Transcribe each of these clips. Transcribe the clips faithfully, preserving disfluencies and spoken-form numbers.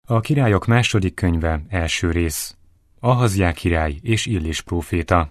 A Királyok második könyve, első rész. Ahazjá király és Illés próféta.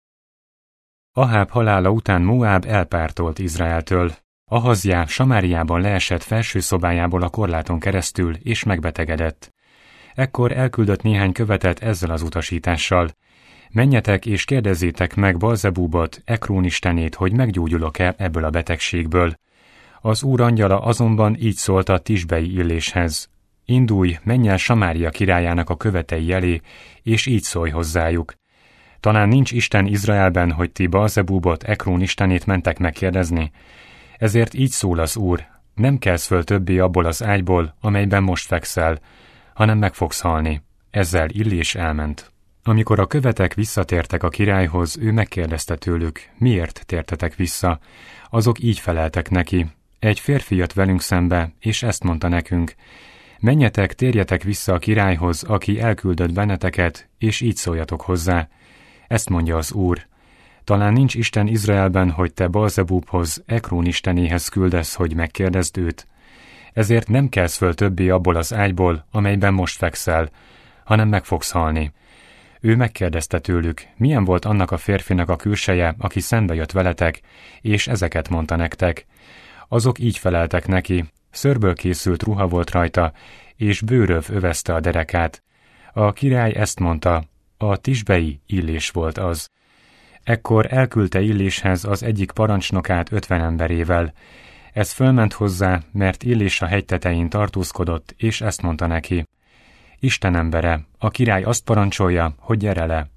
Aháb halála után Moáb elpártolt Izraeltől. Ahazjá Samáriában leesett felső szobájából a korláton keresztül, és megbetegedett. Ekkor elküldött néhány követet ezzel az utasítással. Menjetek és kérdezzétek meg Balzebúbot, Ekrón istenét, hogy meggyógyulok-e ebből a betegségből. Az Úr angyala azonban így szólt a tisbei Illéshez. Indulj, menj el Samária királyának a követei elé, és így szólj hozzájuk. Talán nincs Isten Izraelben, hogy ti Balzebúbot, Ekrón istenét mentek megkérdezni. Ezért így szól az Úr, nem kelsz föl többé abból az ágyból, amelyben most fekszel, hanem meg fogsz halni. Ezzel Illés elment. Amikor a követek visszatértek a királyhoz, ő megkérdezte tőlük, miért tértetek vissza. Azok így feleltek neki, egy férfi jött velünk szembe, és ezt mondta nekünk, menjetek, térjetek vissza a királyhoz, aki elküldött benneteket, és így szóljatok hozzá. Ezt mondja az Úr. Talán nincs Isten Izraelben, hogy te Balzebúbhoz, Ekrón istenéhez küldesz, hogy megkérdezd őt. Ezért nem kelsz föl többé abból az ágyból, amelyben most fekszel, hanem meg fogsz halni. Ő megkérdezte tőlük, milyen volt annak a férfinak a külseje, aki szembe jött veletek, és ezeket mondta nektek. Azok így feleltek neki, szőrből készült ruha volt rajta, és bőröv övezte a derekát. A király ezt mondta, a tisbei Illés volt az. Ekkor elküldte Illéshez az egyik parancsnokát ötven emberével. Ez fölment hozzá, mert Illés a hegy tetején tartózkodott, és ezt mondta neki. Isten embere, a király azt parancsolja, hogy gyere le.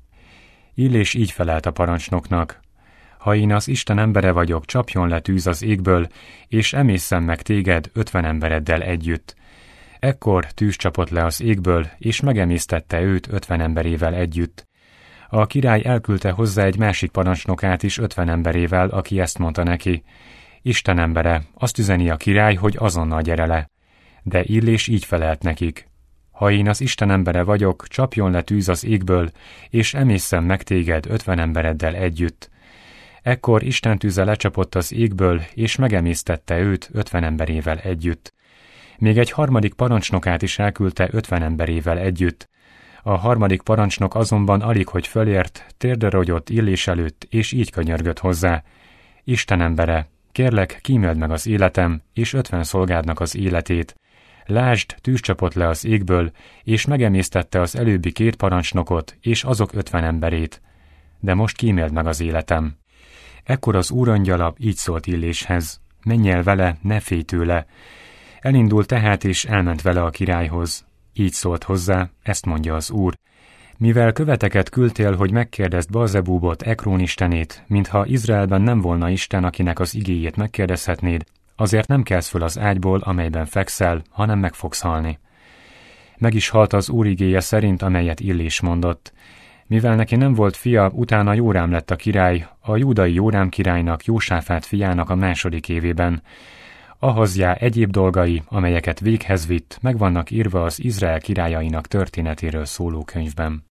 Illés így felelt a parancsnoknak. Ha én az Isten embere vagyok, csapjon le tűz az égből, és emészem meg téged ötven embereddel együtt. Ekkor tűz csapott le az égből, és megemésztette őt ötven emberével együtt. A király elküldte hozzá egy másik parancsnokát is ötven emberével, aki ezt mondta neki. Isten embere, azt üzeni a király, hogy azonnal gyere le. De Illés így felelt nekik. Ha én az Isten embere vagyok, csapjon le tűz az égből, és emészem meg téged ötven embereddel együtt. Ekkor Isten tűze lecsapott az égből, és megemésztette őt ötven emberével együtt. Még egy harmadik parancsnokát is elküldte ötven emberével együtt. A harmadik parancsnok azonban alig, hogy fölért, térdre rogyott Illés előtt, és így könyörgött hozzá. Isten embere, kérlek, kíméld meg az életem, és ötven szolgádnak az életét. Lásd, tűz csapott le az égből, és megemésztette az előbbi két parancsnokot, és azok ötven emberét. De most kíméld meg az életem. Ekkor az Úr angyala így szólt Illéshez, menj el vele, ne félj tőle. Elindult tehát, és elment vele a királyhoz. Így szólt hozzá, ezt mondja az Úr. Mivel követeket küldtél, hogy megkérdezd Balzebúbot, Ekrón istenét, mintha Izraelben nem volna Isten, akinek az igéjét megkérdezhetnéd, azért nem kelsz föl az ágyból, amelyben fekszel, hanem meg fogsz halni. Meg is halt az Úr igéje szerint, amelyet Illés mondott. Mivel neki nem volt fia, utána Jórám lett a király, a júdai Jórám királynak, Jósáfát fiának a második évében. Ahazjá egyéb dolgai, amelyeket véghez vitt, meg vannak írva az Izrael királyainak történetéről szóló könyvben.